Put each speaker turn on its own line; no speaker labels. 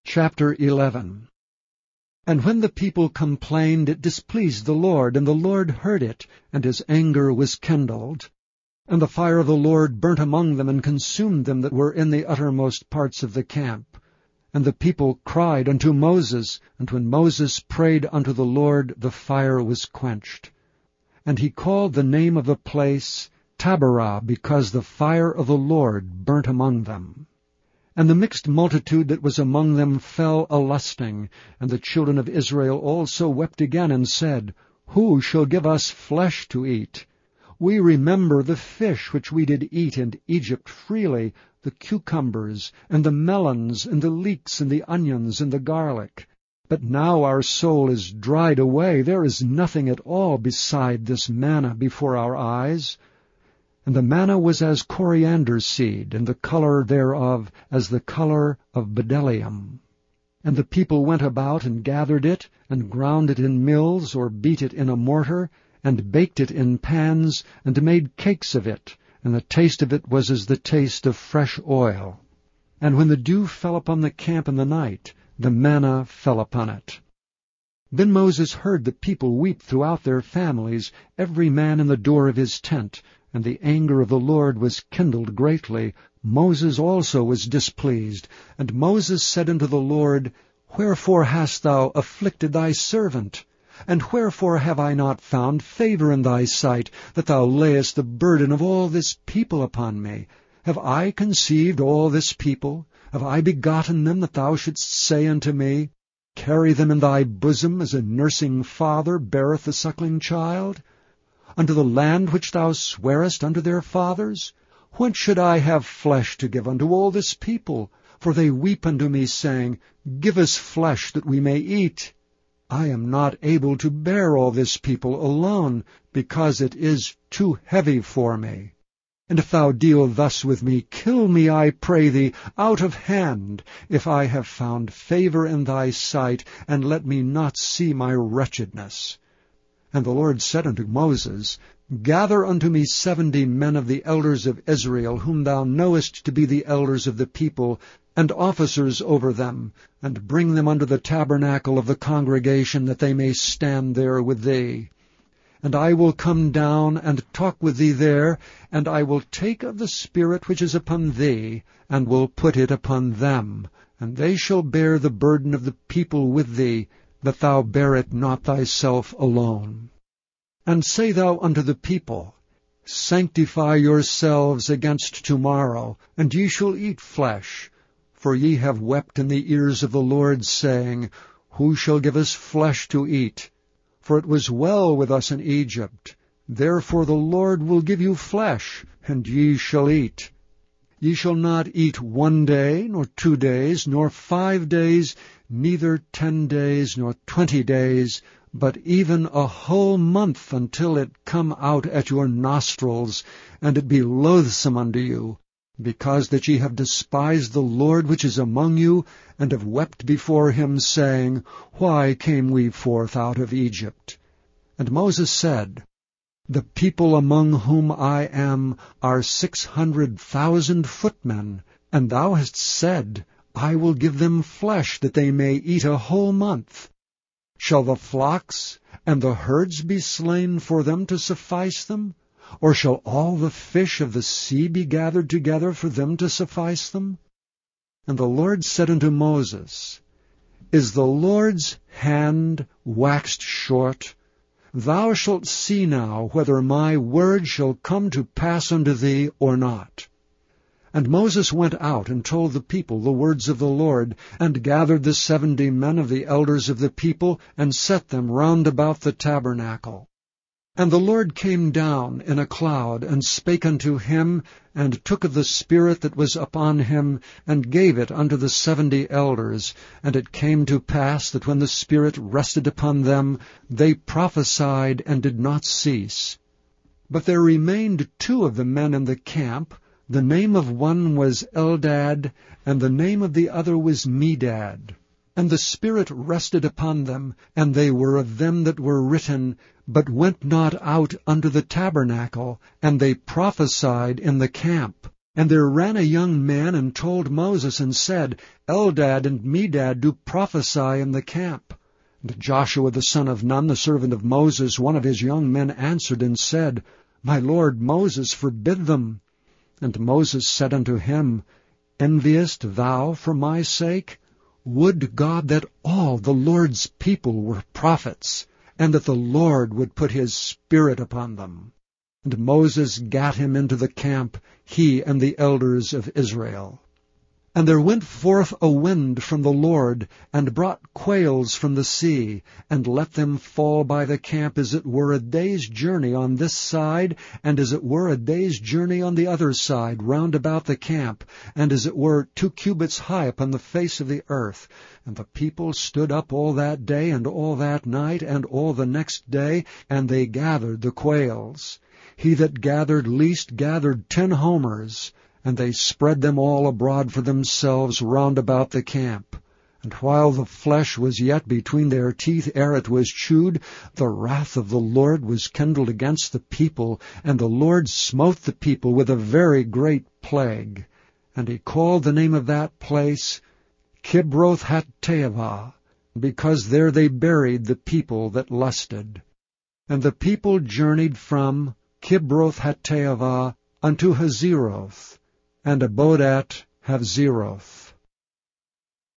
Chapter 11. And when the people complained, it displeased the Lord, and the Lord heard it, and his anger was kindled. And the fire of the Lord burnt among them, and consumed them that were in the uttermost parts of the camp. And the people cried unto Moses, and when Moses prayed unto the Lord, the fire was quenched. And he called the name of the place Taberah, because the fire of the Lord burnt among them. And the mixed multitude that was among them fell a-lusting, and the children of Israel also wept again, and said, Who shall give us flesh to eat? We remember the fish which we did eat in Egypt freely, the cucumbers, and the melons, and the leeks, and the onions, and the garlic. But now our soul is dried away, there is nothing at all beside this manna before our eyes. And the manna was as coriander seed, and the color thereof as the color of bdellium. And the people went about and gathered it, and ground it in mills, or beat it in a mortar, and baked it in pans, and made cakes of it, and the taste of it was as the taste of fresh oil. And when the dew fell upon the camp in the night, the manna fell upon it. Then Moses heard the people weep throughout their families, every man in the door of his tent, and the anger of the Lord was kindled greatly. Moses also was displeased. And Moses said unto the Lord, Wherefore hast thou afflicted thy servant? And wherefore have I not found favor in thy sight, that thou layest the burden of all this people upon me? Have I conceived all this people? Have I begotten them, that thou shouldst say unto me, Carry them in thy bosom, as a nursing father beareth a suckling child? Unto the land which thou swarest unto their fathers? Whence should I have flesh to give unto all this people? For they weep unto me, saying, Give us flesh, that we may eat. I am not able to bear all this people alone, because it is too heavy for me. And if thou deal thus with me, kill me, I pray thee, out of hand, if I have found favor in thy sight, and let me not see my wretchedness. And the Lord said unto Moses, Gather unto me 70 men of the elders of Israel, whom thou knowest to be the elders of the people, and officers over them, and bring them unto the tabernacle of the congregation, that they may stand there with thee. And I will come down and talk with thee there, and I will take of the Spirit which is upon thee, and will put it upon them, and they shall bear the burden of the people with thee, that thou bear it not thyself alone. And say thou unto the people, Sanctify yourselves against tomorrow, and ye shall eat flesh. For ye have wept in the ears of the Lord, saying, Who shall give us flesh to eat? For it was well with us in Egypt. Therefore the Lord will give you flesh, and ye shall eat. Ye shall not eat 1 day, nor 2 days, nor 5 days, neither 10 days, nor 20 days, but even a whole month, until it come out at your nostrils, and it be loathsome unto you, because that ye have despised the Lord which is among you, and have wept before him, saying, Why came we forth out of Egypt? And Moses said, The people among whom I am are 600,000 footmen, and thou hast said, I will give them flesh, that they may eat a whole month. Shall the flocks and the herds be slain for them to suffice them? Or shall all the fish of the sea be gathered together for them to suffice them? And the Lord said unto Moses, Is the Lord's hand waxed short? Thou shalt see now whether my word shall come to pass unto thee or not. And Moses went out and told the people the words of the Lord, and gathered the 70 men of the elders of the people, and set them round about the tabernacle. And the Lord came down in a cloud, and spake unto him, and took of the Spirit that was upon him, and gave it unto the 70 elders. And it came to pass that when the Spirit rested upon them, they prophesied and did not cease. But there remained 2 of the men in the camp. The name of one was Eldad, and the name of the other was Medad. And the Spirit rested upon them, and they were of them that were written, but went not out unto the tabernacle, and they prophesied in the camp. And there ran a young man and told Moses and said, Eldad and Medad do prophesy in the camp. And Joshua the son of Nun, the servant of Moses, one of his young men, answered and said, My lord Moses, forbid them. And Moses said unto him, Enviest thou for my sake? Would God that all the Lord's people were prophets, and that the Lord would put his Spirit upon them. And Moses gat him into the camp, he and the elders of Israel. And there went forth a wind from the Lord, and brought quails from the sea, and let them fall by the camp as it were a day's journey on this side, and as it were a day's journey on the other side, round about the camp, and as it were 2 cubits high upon the face of the earth. And the people stood up all that day, and all that night, and all the next day, and they gathered the quails. He that gathered least gathered 10 homers, and they spread them all abroad for themselves round about the camp. And while the flesh was yet between their teeth ere it was chewed, the wrath of the Lord was kindled against the people, and the Lord smote the people with a very great plague. And he called the name of that place Kibroth-Hattaavah, because there they buried the people that lusted. And the people journeyed from Kibroth-Hattaavah unto Hazeroth, and abode at Hazeroth.